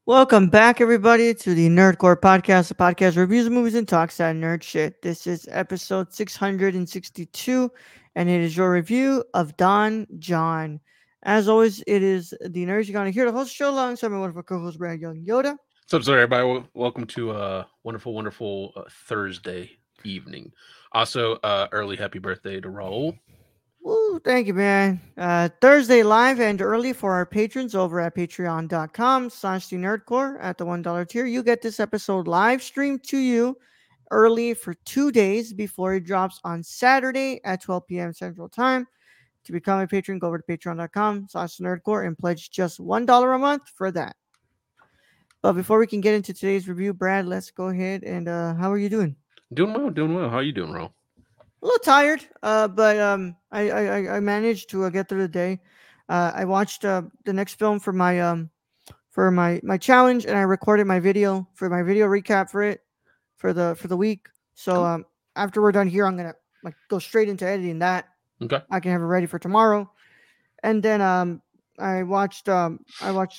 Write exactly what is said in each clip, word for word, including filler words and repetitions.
Welcome back, everybody, to the Nerdcore Podcast, the podcast reviews movies and talks that nerd shit. This is episode six hundred sixty-two, and it is your review of Don John. As always, it is the Nerds You're Gonna Hear, the host of the show, alongside my wonderful co-host, Brad Young Yoda. What's up, sorry, everybody? Wel- Welcome to a wonderful, wonderful uh, Thursday evening. Also, uh, early happy birthday to Raul. Woo, thank you, man. Uh, Thursday live and early for our patrons over at patreon.com slash the nerdcore at the one dollar tier. You get this episode live streamed to you early for two days before it drops on Saturday at twelve p.m. Central Time. To become a patron, go over to patreon.com slash nerdcore and pledge just one dollar a month for that. But before we can get into today's review, Brad, let's go ahead and uh, how are you doing? Doing well, doing well. How are you doing, Raul? A little tired, uh, but um, I, I I- I managed to uh, get through the day. Uh, I watched uh, the next film for my um for my my challenge, and I recorded my video for my video recap for it for the for the week. So Cool. um, after we're done here, I'm gonna like go straight into editing that. Okay. I can have it ready for tomorrow, and then um, I watched um I watched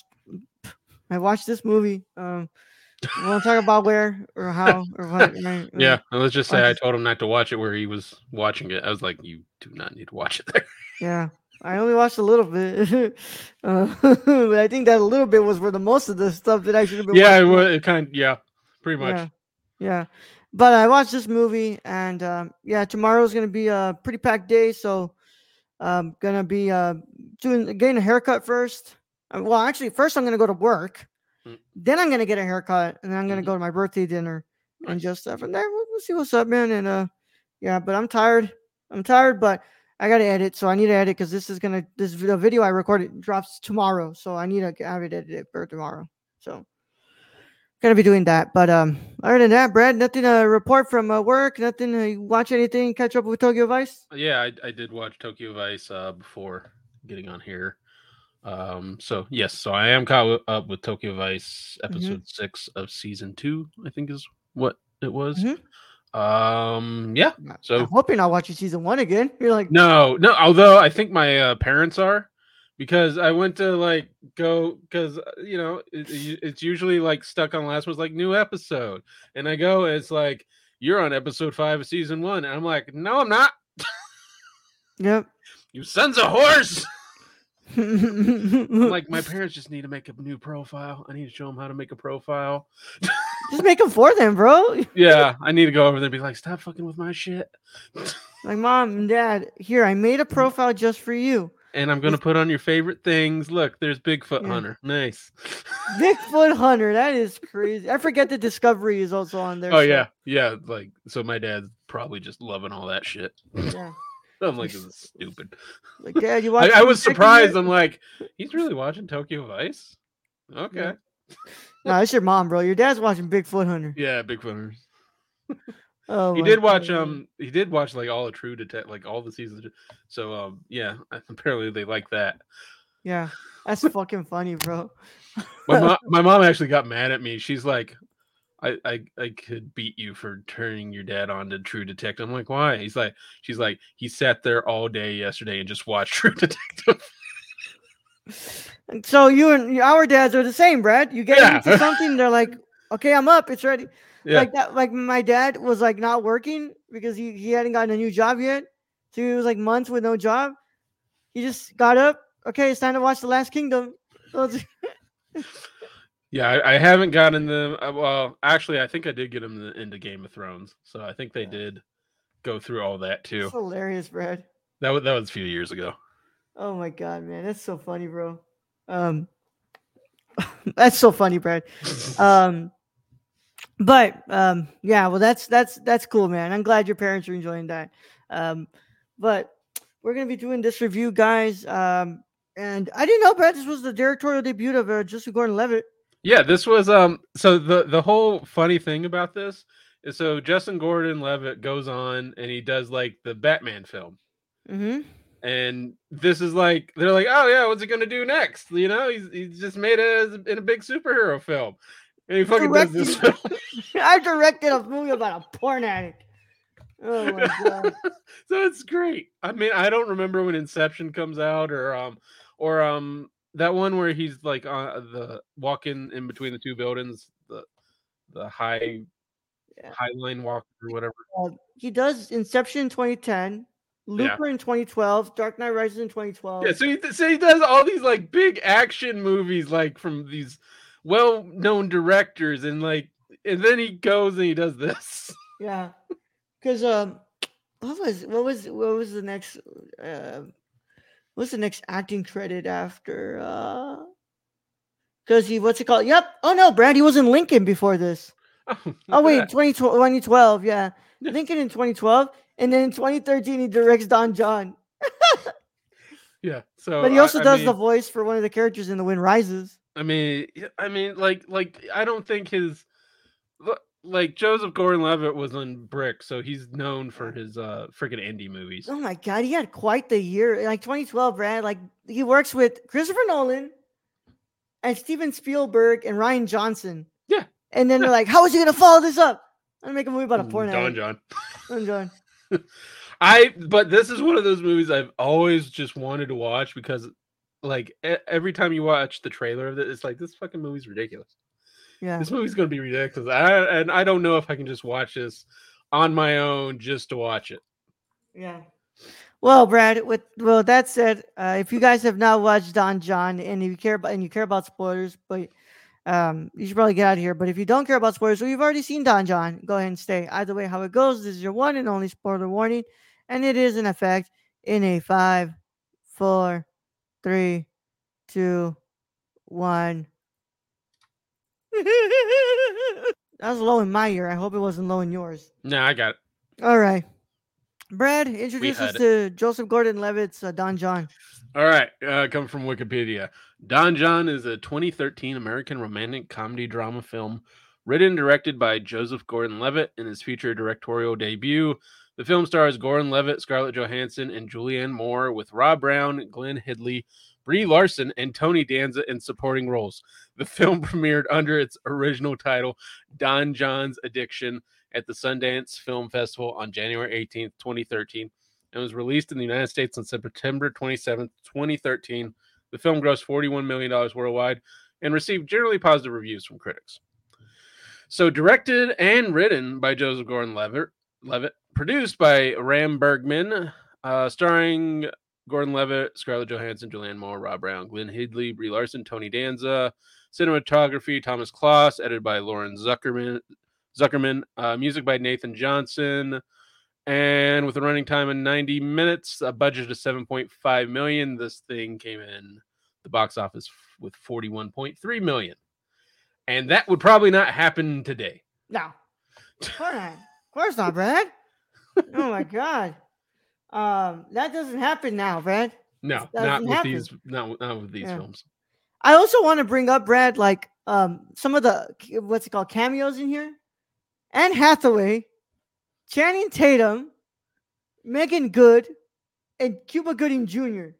I watched this movie. Um, we won't talk about where or how or what. Right? Yeah, Um, and let's just say watch I this- told him not to watch it where he was watching it. I was like, you do not need to watch it there. Yeah, I only watched a little bit, uh, but I think that a little bit was for the most of the stuff that I should have been yeah, it watching. was it kind of, yeah, pretty much. Yeah, yeah. But I watched this movie, and um, yeah, tomorrow's gonna be a pretty packed day, so I'm gonna be uh, doing getting a haircut first. Uh, Well, actually, first I'm gonna go to work, Mm. then I'm gonna get a haircut, and then I'm gonna Mhm. go to my birthday dinner and Nice. just stuff. And there, we'll, we'll see what's up, man. And uh, yeah, but I'm tired. I'm tired, but I gotta edit, so I need to edit because this is gonna this vi- the video I recorded drops tomorrow, so I need to have it edited for tomorrow. So gonna be doing that. But um, other than that, Brad, nothing to report from uh, work. Nothing to watch anything. Catch up with Tokyo Vice. Yeah, I, I did watch Tokyo Vice uh, before getting on here. Um, so yes, so I am caught up with Tokyo Vice Mm-hmm. episode six of season two. I think is what it was. Mm-hmm. Um, yeah. I'm So hoping I'll watch season one again. You're like, no, no. Although I think my uh, parents are, because I went to like go because you know it, it- it's usually like stuck on last one's like new episode, and I go it's like you're on episode five of season one, and I'm like, no, I'm not. yep. You sons of horse. I'm Just like, my parents just need to make a new profile. I need to show them how to make a profile. make them for them, bro. Yeah, I need to go over there and be like, stop fucking with my shit. Like, mom and dad, here, I made a profile just for you. And I'm gonna put on your favorite things. Look, there's Bigfoot Yeah. Hunter. Nice. Bigfoot Hunter. That is crazy. I forget the Discovery is also on there. Oh so, yeah, yeah. Like, so my dad's probably just loving all that shit. yeah. I'm like, this is stupid. Like, dad, you watch I, I was Detective surprised. yet? I'm like, he's really watching Tokyo Vice. Okay. Yeah. No, it's your mom, bro. Your dad's watching Bigfoot Hunter. Yeah, Bigfoot Hunters. Oh, He my did watch God. um he did watch like all the True Detect like all the seasons. So um yeah, apparently they like that. Yeah, that's fucking funny, bro. My mom my mom actually got mad at me. She's like, I, I I could beat you for turning your dad on to True Detective. I'm like, why? He's like, she's like, he sat there all day yesterday and just watched True Detective. And so you and our dads are the same, Brad. You get Yeah. into something, they're like, "Okay, I'm up. It's ready." Yeah. Like that. Like my dad was like not working because he he hadn't gotten a new job yet, so he was like months with no job. He just got up. Okay, it's time to watch The Last Kingdom. So it's- Yeah, I, I haven't gotten them. uh, Well, actually, I think I did get them in- into Game of Thrones, so I think they did go through all that too. It's hilarious, Brad. That was that was a few years ago. Oh my god, man, that's so funny, bro. Um, that's so funny, Brad. Um, but um, yeah, well, that's that's that's cool, man. I'm glad your parents are enjoying that. Um, but we're gonna be doing this review, guys. Um, and I didn't know, Brad, this was the directorial debut of uh, Joseph Gordon-Levitt. Yeah, this was um. So the the whole funny thing about this is so Justin Gordon-Levitt goes on and he does like the Batman film, Mm-hmm. and this is like they're like, oh yeah, what's he gonna do next? You know, he's he's just made it in a big superhero film, and he fucking does this film. I directed a movie about a porn addict. Oh my god. So it's great. I mean, I don't remember when Inception comes out or um or um that one where he's like on the walking in between the two buildings, the the high Yeah. high line walk or whatever. Uh, he does Inception in twenty ten, Yeah. Looper in twenty twelve, Dark Knight Rises in twenty Yeah, twelve. so he so he does all these like big action movies like from these well-known directors and like and then he goes and he does this. Yeah, because um, what was what was what was the next uh, what's the next acting credit after uh? Because he what's it called? Yep. Oh no, Brad, he was in Lincoln before this. Oh, look Oh at wait, that. twenty twelve, yeah. Yeah. Lincoln in twenty twelve, and then in twenty thirteen he directs Don John. Yeah. So But he I, also I does mean, the voice for one of the characters in The Wind Rises. I mean, yeah, I mean, like, like I don't think his li- like Joseph Gordon-Levitt was on Brick, so he's known for his uh freaking indie movies. Oh my god, he had quite the year. Like twenty twelve, Brad. Like he works with Christopher Nolan and Steven Spielberg and Ryan Johnson. Yeah. And then Yeah. they're like, how is he gonna follow this up? I'm gonna make a movie about a porn Don addict. John. Don John. I but this is one of those movies I've always just wanted to watch because like e- every time you watch the trailer of it, it's like this fucking movie's ridiculous. Yeah. This movie's gonna be ridiculous. I, and I don't know if I can just watch this on my own just to watch it. Yeah. Well, Brad, with well that said, uh, if you guys have not watched Don John and you care about and you care about spoilers, but um, you should probably get out of here. But if you don't care about spoilers, or you've already seen Don John, go ahead and stay. Either way, how it goes, this is your one and only spoiler warning, and it is in effect in a five, four, three, two, one. That was low in my ear. I hope it wasn't low in yours. Nah, I got it. All right. Brad, introduce us heard to Joseph Gordon-Levitt's uh, Don John. All right, uh, come from Wikipedia. Don John is a twenty thirteen American romantic comedy drama film written and directed by Joseph Gordon-Levitt in his feature directorial debut. The film stars Gordon-Levitt, Scarlett Johansson, and Julianne Moore, with Rob Brown, Glenn Hidley, Brie Larson, and Tony Danza in supporting roles. The film premiered under its original title, Don John's Addiction, at the Sundance Film Festival on January eighteenth, twenty thirteen, and was released in the United States on September twenty-seventh, twenty thirteen. The film grossed forty-one million dollars worldwide and received generally positive reviews from critics. So directed and written by Joseph Gordon-Levitt, Levitt, produced by Ram Bergman, uh, starring Gordon-Levitt, Scarlett Johansson, Julianne Moore, Rob Brown, Glenn Hidley, Brie Larson, Tony Danza. Cinematography, Thomas Kloss, edited by Lauren Zuckerman. Zuckerman, uh, music by Nathan Johnson, and with a running time of ninety minutes, a budget of seven point five million dollars, this thing came in the box office with forty-one point three million dollars. And that would probably not happen today. No. Of course not. Of course not, Brad. Oh my god. Um, that doesn't happen now, Brad. No, Doesn't not with happen. these not, not with these Yeah. films. I also want to bring up, Brad, like um some of the what's it called cameos in here. Anne Hathaway, Channing Tatum, Megan Good, and Cuba Gooding Junior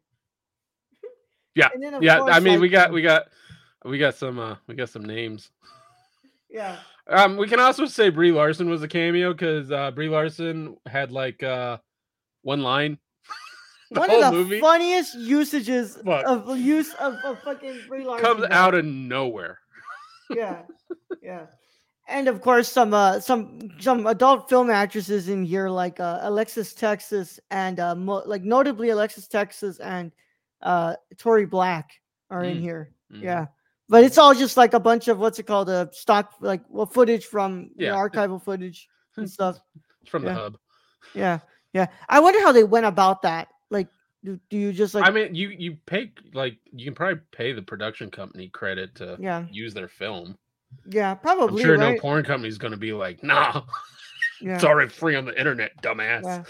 Yeah. And then, of Yeah, course, I mean, we like, got we got we got some uh we got some names. yeah. Um, we can also say Brie Larson was a cameo because uh, Brie Larson had like uh, one line. the One whole of the movie funniest usages Fuck. of use of, of fucking Brie Larson. comes Brad. out of nowhere. Yeah, yeah, and of course some uh some some adult film actresses in here like uh, Alexis Texas and uh mo- like notably Alexis Texas and uh Tori Black are in Mm. here. Mhm. Yeah, but it's all just like a bunch of what's it called uh stock like well footage from Yeah. the archival footage and stuff. It's from Yeah. the hub. Yeah, yeah. I wonder how they went about that. Like, do, do you just like I mean, you you pay like you can probably pay the production company credit to yeah use their film. yeah I'm probably sure right? no porn company's going to be like, nah, Yeah. it's already free on the internet, dumbass.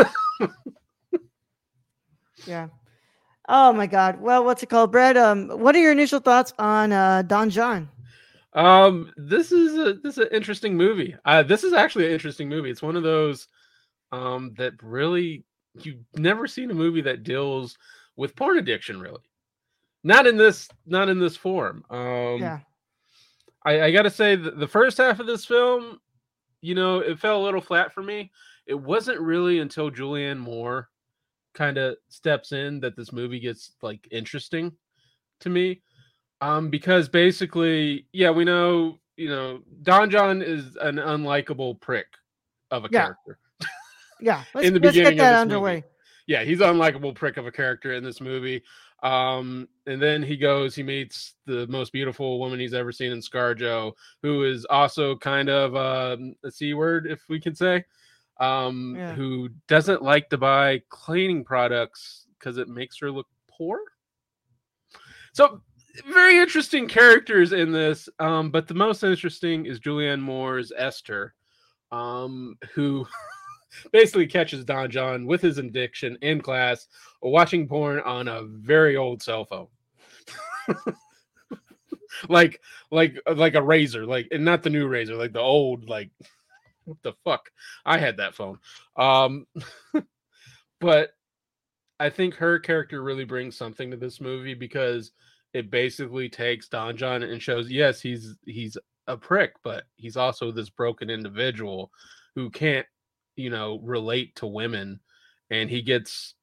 Yeah. Oh my God. Well, what's it called, Brad? Um, what are your initial thoughts on uh Don John? Um, this is a this is an interesting movie. Uh, this is actually an interesting movie. It's one of those um that really you've never seen a movie that deals with porn addiction, really. Not in this, not in this form. Um, Yeah. I, I got to say that the first half of this film, you know, it fell a little flat for me. It wasn't really until Julianne Moore kind of steps in that this movie gets like interesting. to me. Um, because basically, yeah, we know, you know, Don John is an unlikable prick of a Yeah, character yeah. Let's in the let's get beginning of that this movie. underway. Yeah, he's an unlikable prick of a character in this movie. Um, and then he goes, he meets the most beautiful woman he's ever seen in ScarJo, who is also kind of um, a C word, if we can say, um, Yeah, who doesn't like to buy cleaning products because it makes her look poor. So very interesting characters in this, um, but the most interesting is Julianne Moore's Esther, um, who basically catches Don John with his addiction in class, watching porn on a very old cell phone, like like like a razor, like and not the new razor, like the old, like what the fuck? I had that phone, um, but I think her character really brings something to this movie because it basically takes Don John and shows, yes, he's he's a prick, but he's also this broken individual who can't, you know, relate to women, and he gets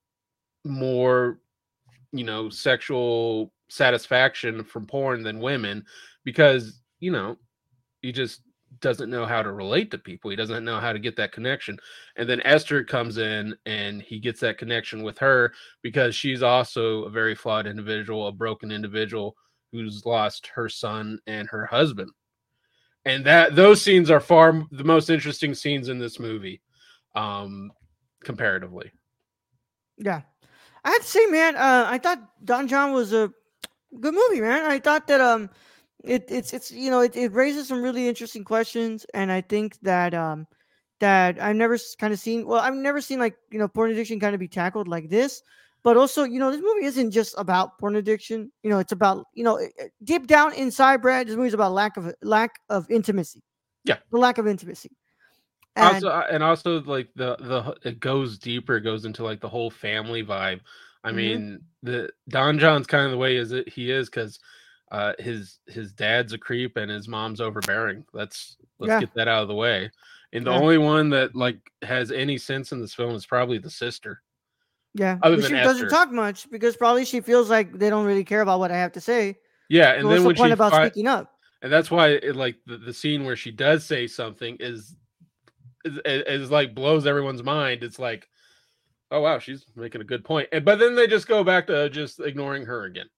more, you know, sexual satisfaction from porn than women because, you know, he just doesn't know how to relate to people. He doesn't know how to get that connection. And then Esther comes in and he gets that connection with her because she's also a very flawed individual, a broken individual who's lost her son and her husband. And that those scenes are far the most interesting scenes in this movie, um, comparatively. yeah. I have to say, man, uh, I thought Don John was a good movie, man. I thought that um, it it's it's you know it, it raises some really interesting questions, and I think that um, that I've never kind of seen. Well, I've never seen like you know porn addiction kind of be tackled like this. But also, you know, this movie isn't just about porn addiction. You know, it's about you know it- it- deep down inside, Brad. This movie is about lack of lack of intimacy, Yeah. the lack of intimacy, Also, and uh, and also like the the it goes deeper. It goes into like the whole family vibe. I mhm, mean, the Don John's kind of the way is it he is because uh, his his dad's a creep and his mom's overbearing. Let's let's yeah, get that out of the way. And the yeah. only one that like has any sense in this film is probably the sister, Yeah, other but than she doesn't Esther. talk much because probably she feels like they don't really care about what I have to say. Yeah, So and what's then the when point she about fi- speaking up? and that's why it like the, the scene where she does say something is is, is like blows everyone's mind. It's like, oh wow, she's making a good point. And but then they just go back to just ignoring her again.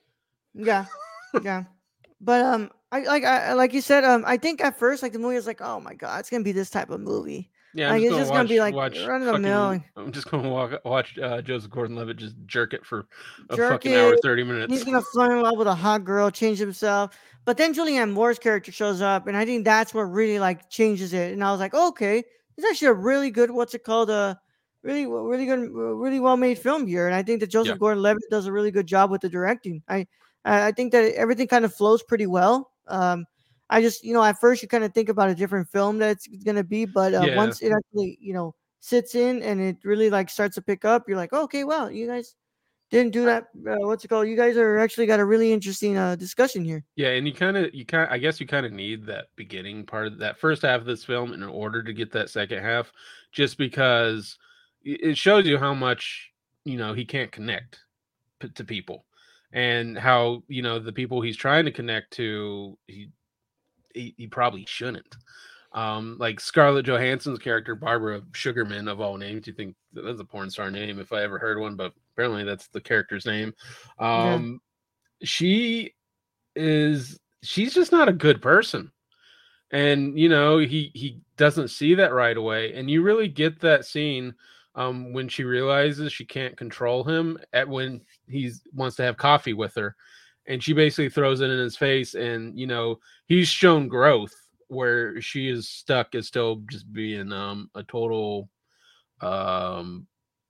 Yeah, yeah. But um, I like I like you said um, I think at first like the movie was like, oh my god, it's gonna be this type of movie. Yeah, I'm Like just it's gonna just gonna be watch like watch run of the fucking. mill, I'm just gonna walk, watch uh, Joseph Gordon-Levitt just jerk it for a jerk fucking it. hour, thirty He's minutes. gonna fall in love with a hot girl, change himself. But then Julianne Moore's character shows up, and I think that's what really like changes it. And I was like, okay, it's actually a really good what's it called a really really good really well made film here. And I think that Yeah, Joseph Gordon-Levitt does a really good job with the directing. I I I think that everything kind of flows pretty well. Um, I just you know at first you kind of think about a different film that it's gonna be, but uh, yeah, once it actually you know sits in and it really like starts to pick up, you're like, okay, well, you guys didn't do that. Uh, what's it called? You guys are actually got a really interesting uh, discussion here. yeah. And you kind of, you kind, I guess you kind of need that beginning part of that first half of this film in order to get that second half, just because it shows you how much you know he can't connect p- to people, and how you know the people he's trying to connect to, he he, he probably shouldn't. Um, like Scarlett Johansson's character, Barbara Sugarman, of all names, you think that's a porn star name if I ever heard one, but apparently that's the character's name. Yeah, Um, she is she's just not a good person, and you know he he doesn't see that right away, and you really get that scene um, when she realizes she can't control him at when he wants to have coffee with her, and she basically throws it in his face, and you know he's shown growth where she is stuck as still just being um, a total um,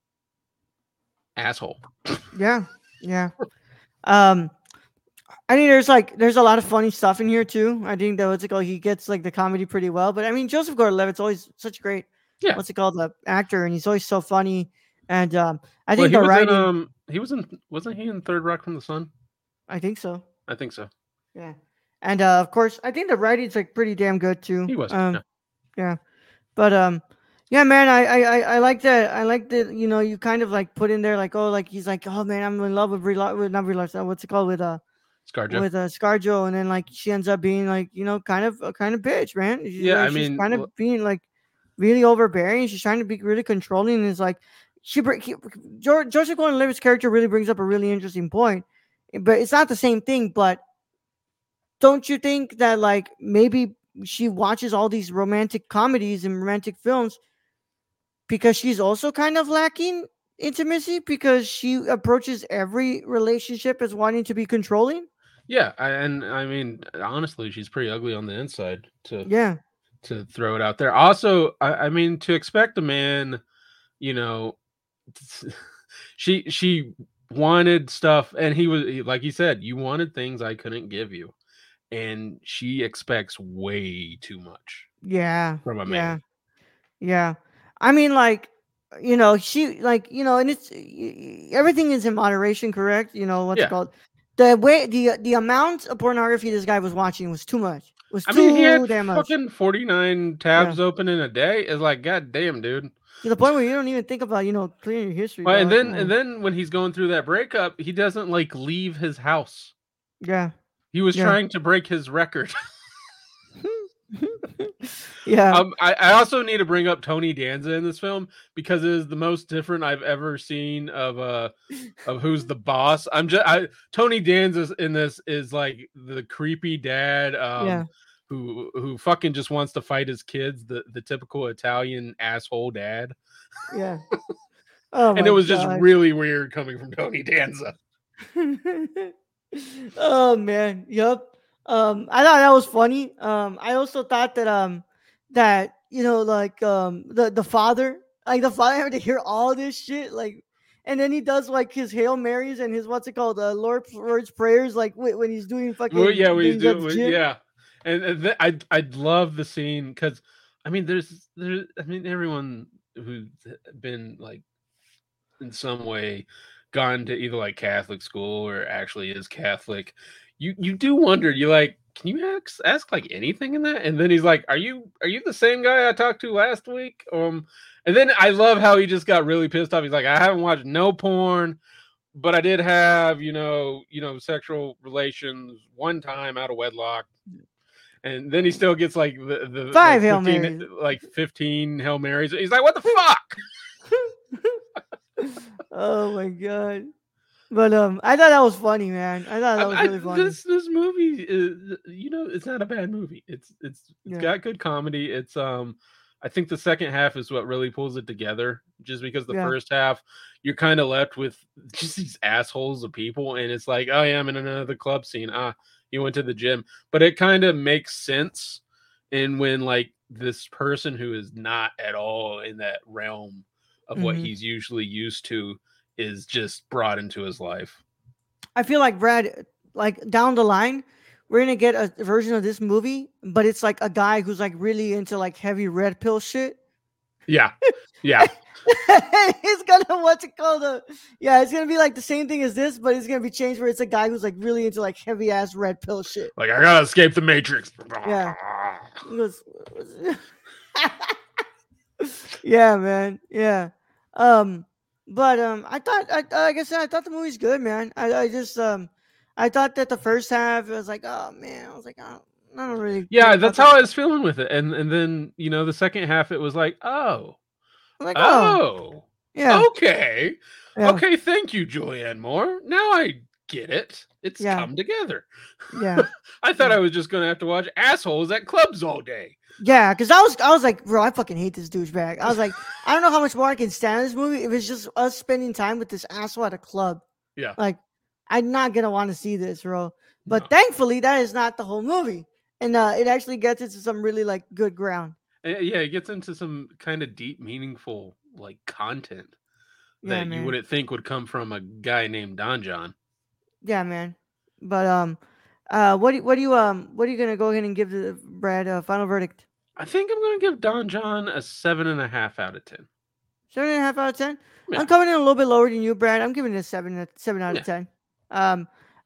asshole. yeah, yeah. Um, I mean, there's like there's a lot of funny stuff in here too. I think that what's it called? He gets like the comedy pretty well. But I mean, Joseph Gordon-Levitt's always such a great Yeah. what's it called the actor, and he's always so funny. And um, I Well, think he the was in writing, um he was in wasn't he in Third Rock from the Sun? I think so. I think so. Yeah, and uh, of course, I think the writing's like pretty damn good too. He was. Um, Yeah. yeah, but um, Yeah, man, I, I, I I like that. I like that. You know, you kind of like put in there, like, oh, like he's like, oh man, I'm in love with Brie, Lar- with not Brie Larson. What's it called with uh Scarjo. with uh ScarJo, and then like she ends up being like, you know, kind of a kind of bitch, man. She's Yeah, I like, she's mean, kind l- of being like really overbearing. She's trying to be really controlling. And it's like she, br- he, George Joseph Gordon-Levitt's character really brings up a really interesting point, but it's not the same thing. But don't you think that like maybe she watches all these romantic comedies and romantic films because she's also kind of lacking intimacy because she approaches every relationship as wanting to be controlling? yeah, I, and I mean, honestly, she's pretty ugly on the inside. To Yeah. to throw it out there. Also, I, I mean, to expect a man, you know, she she wanted stuff, and he was he- like he said, you wanted things I couldn't give you, and she expects way too much Yeah. from a Yeah. man. Yeah. I mean, like, you know, she, like, you know, and it's y- y- everything is in moderation, correct? You know, what's it Yeah, called? The way, the the amount of pornography this guy was watching was too much. Was I mean, he too had damn much. fucking forty nine Yeah. tabs open in a day. It's like, god damn, dude. To the point where you don't even think about, you know, clearing your history, Well, and dog. Come then and on. then when he's going through that breakup, he doesn't like leave his house. Yeah. He was Yeah. trying to break his record. Yeah. Um, I, I also need to bring up Tony Danza in this film because it is the most different I've ever seen of uh of who's the boss. I'm just I Tony Danza in this is like the creepy dad um Yeah. who who fucking just wants to fight his kids, the the typical Italian asshole dad. Yeah. Oh And it my was just god. really weird coming from Tony Danza. Oh man, yep. Um, I thought that was funny. Um, I also thought that um that you know like um the the father like the father having to hear all this shit like, and then he does like his hail marys and his what's it called uh, Lord Lord's prayers like wh- when he's doing Well, fucking yeah, when we he's at do. the we- gym. Yeah, and, and th- I I love the scene because I mean, there's there. I mean, everyone who's been like in some way gone to either like Catholic school or actually is Catholic, you you do wonder. You like, can you ask ask like anything in that? And then he's like, "Are you are you the same guy I talked to last week?" Um, and then I love how he just got really pissed off. He's like, "I haven't watched no porn, but I did have you know you know sexual relations one time out of wedlock." And then he still gets like the, the Five like hail fifteen marys. like fifteen Hail Marys. He's like, "What the fuck?" Oh my god. But um, I thought that was funny, man. I thought I, that was I, really funny. this this movie is, you know, it's not a bad movie. It's it's it's Yeah. got good comedy. It's um I think the second half is what really pulls it together, just because the Yeah. first half you're kind of left with just these assholes of people, and it's like, oh yeah, I'm in another club scene. Ah, you went to the gym, but it kind of makes sense. And when like this person who is not at all in that realm of what Hmm. he's usually used to is just brought into his life. I feel like Brad, like down the line, we're gonna get a version of this movie, but it's like a guy who's like really into like heavy red pill shit. Yeah, yeah. He's gonna what's it called? Uh, yeah, it's gonna be like the same thing as this, but it's gonna be changed where it's a guy who's like really into like heavy ass red pill shit. Like, I gotta escape the Matrix. Yeah, he goes, yeah, man, yeah. Um, but um, I thought, I like I said, I thought the movie's good, man. I, I just um, I thought that the first half it was like, oh man, I was like, oh, I don't really care Yeah, about that's the. how I was feeling with it. And and then, you know, the second half it was like, oh, I'm like, oh, oh, yeah, okay. yeah, Okay, thank you, Julianne Moore. Now I get it. It's yeah, come together. yeah, I thought yeah. I was just gonna have to watch assholes at clubs all day. Yeah, because I was, I was like, bro, I fucking hate this douchebag. I was like, I don't know how much more I can stand this movie if it's just us spending time with this asshole at a club. Yeah. Like, I'm not gonna want to see this, bro. But No. thankfully, that is not the whole movie, and uh, it actually gets into some really like good ground. And, yeah, it gets into some kind of deep, meaningful like content Yeah, that you man. wouldn't think would come from a guy named Don John. Yeah, man. But um, uh, what do what do you um, what are you gonna go ahead and give the Brad a final verdict? I think I'm gonna give Don John a seven and a half out of ten. Seven and a half out of ten. Yeah. I'm coming in a little bit lower than you, Brad. I'm giving it a seven, a seven out Yeah. of ten. Um,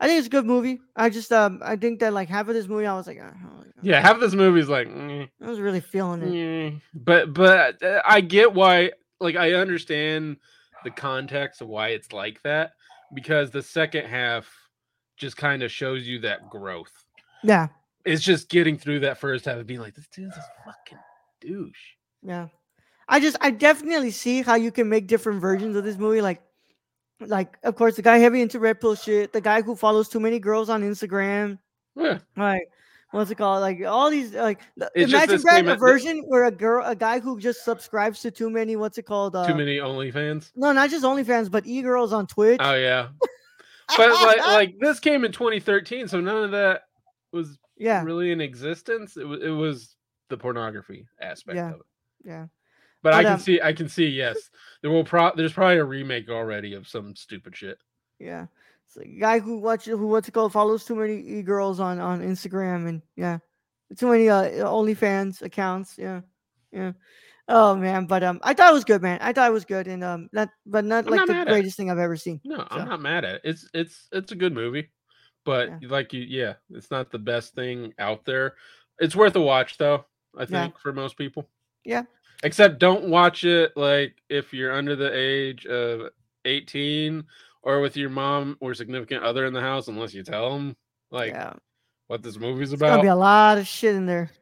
I think it's a good movie. I just um I think that like half of this movie I was like, oh, yeah, half of this movie is like, mm, I was really feeling it. mm. but but uh, I get why. Like, I understand the context of why it's like that, because the second half just kind of shows you that growth. Yeah, it's just getting through that first half and being like, this dude's a fucking douche. Yeah, I just I definitely see how you can make different versions of this movie. Like, like of course the guy heavy into red pill shit, the guy who follows too many girls on Instagram, Yeah. like what's it called? Like all these like the, It's imagine just Brad came a at- version where a girl, a guy who just subscribes to too many. What's it called? Uh, Too many OnlyFans. No, not just OnlyFans, but e girls on Twitch. Oh yeah, but like like this came in twenty thirteen, so none of that was yeah, really in existence. It was it was the pornography aspect Yeah. of it. yeah. But, I But, can um, see I can see yes, there will pro there's probably a remake already of some stupid shit. Yeah, it's a guy who watches who what's it called follows too many e girls on on Instagram and yeah, too many uh OnlyFans accounts. Yeah, yeah. Oh man, but um, I thought it was good, man. I thought it was good, and um, not but not I'm like not the mad at it. greatest thing I've ever seen. No, So, I'm not mad at it. It's it's it's a good movie, but Yeah. like you, yeah, it's not the best thing out there. It's worth a watch though, I Yeah. think, for most people. Yeah. Except don't watch it like if you're under the age of eighteen or with your mom or significant other in the house, unless you tell them like yeah, what this movie's it's gonna about. be a lot of shit in there.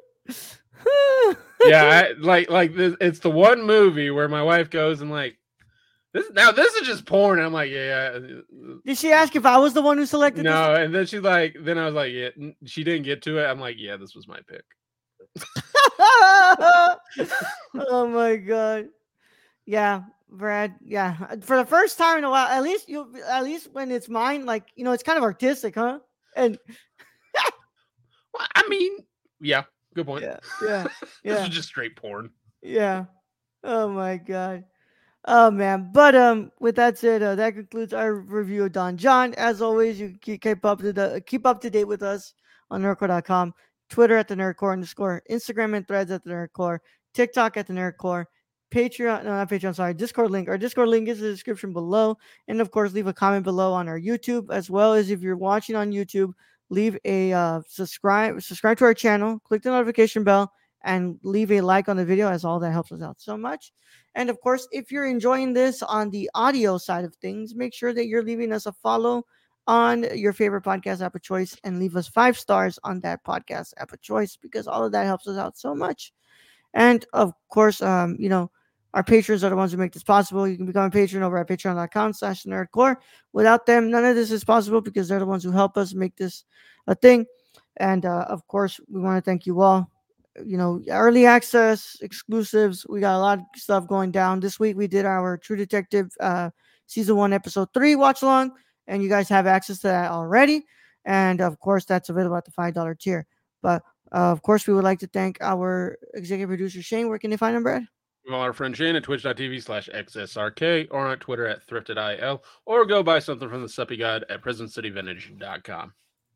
yeah, I, like like this, it's the one movie where my wife goes and like this now this is just porn. And I'm like, yeah. Did she ask if I was the one who selected No, this? and then she's like, then I was like, yeah, n- she didn't get to it. I'm like, yeah, this was my pick. Oh my god. Yeah, Brad. Yeah, for the first time in a while, at least you, at least when it's mine, like you know, it's kind of artistic, huh? And Well, I mean, yeah, good point. yeah, yeah, this yeah, was just straight porn. yeah. Oh my god. Oh man. But um, with that said, uh, that concludes our review of Don John. As always, you can keep up to the keep up to date with us on nerdcore dot com, Twitter at the nerdcore underscore, Instagram and Threads at the nerdcore, TikTok at the nerdcore, Patreon, no, not Patreon, sorry, Discord link. Our Discord link is in the description below. And of course, leave a comment below on our YouTube, as well as if you're watching on YouTube, leave a uh, subscribe, subscribe to our channel, click the notification bell, and leave a like on the video, as all that helps us out so much. And of course, if you're enjoying this on the audio side of things, make sure that you're leaving us a follow on your favorite podcast app of choice and leave us five stars on that podcast app of choice, because all of that helps us out so much. And of course, um, you know, our patrons are the ones who make this possible. You can become a patron over at patreon dot com slash nerdcore. Without them, none of this is possible, because they're the ones who help us make this a thing. And uh, of course, we want to thank you all. You know, early access, exclusives. We got a lot of stuff going down. This week we did our True Detective uh, season one, episode three watch along, and you guys have access to that already. And of course, that's available at the five dollar tier. But uh, of course, we would like to thank our executive producer, Shane. Where can they find him, Brad? Well, our friend Shane at twitch dot t v slash x s r k or on Twitter at thriftedil, or go buy something from the Suppy God at prison city vintage dot com.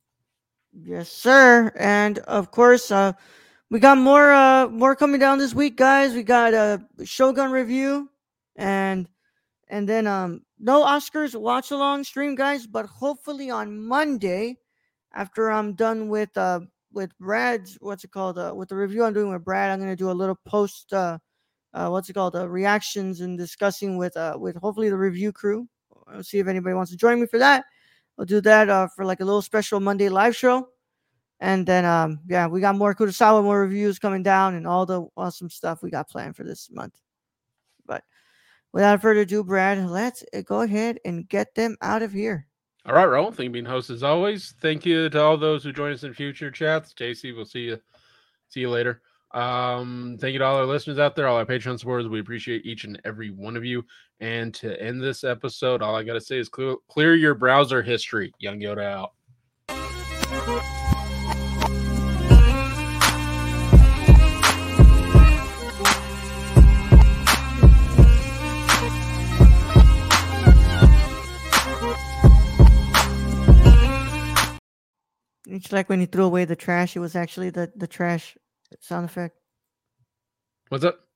Yes, sir. And of course, uh, we got more uh more coming down this week, guys. We got a Shogun review, and and then um no Oscars watch along stream, guys, but hopefully on Monday, after I'm done with uh with Brad's what's it called uh, with the review I'm doing with Brad, I'm gonna do a little post uh, uh what's it called uh, reactions and discussing with uh with hopefully the review crew. I'll see if anybody wants to join me for that. I'll do that uh for like a little special Monday live show. And then, um, yeah, we got more Kurosawa, more reviews coming down, and all the awesome stuff we got planned for this month. But without further ado, Brad, let's go ahead and get them out of here. All right, Raul. Thank you for being host as always. Thank you to all those who join us in future chats. J C, we'll see you. See you later. Um, thank you to all our listeners out there, all our Patreon supporters. We appreciate each and every one of you. And to end this episode, all I gotta say is clear, clear your browser history. Young Yoda out. It's like when he threw away the trash, it was actually the, the trash sound effect. What's up?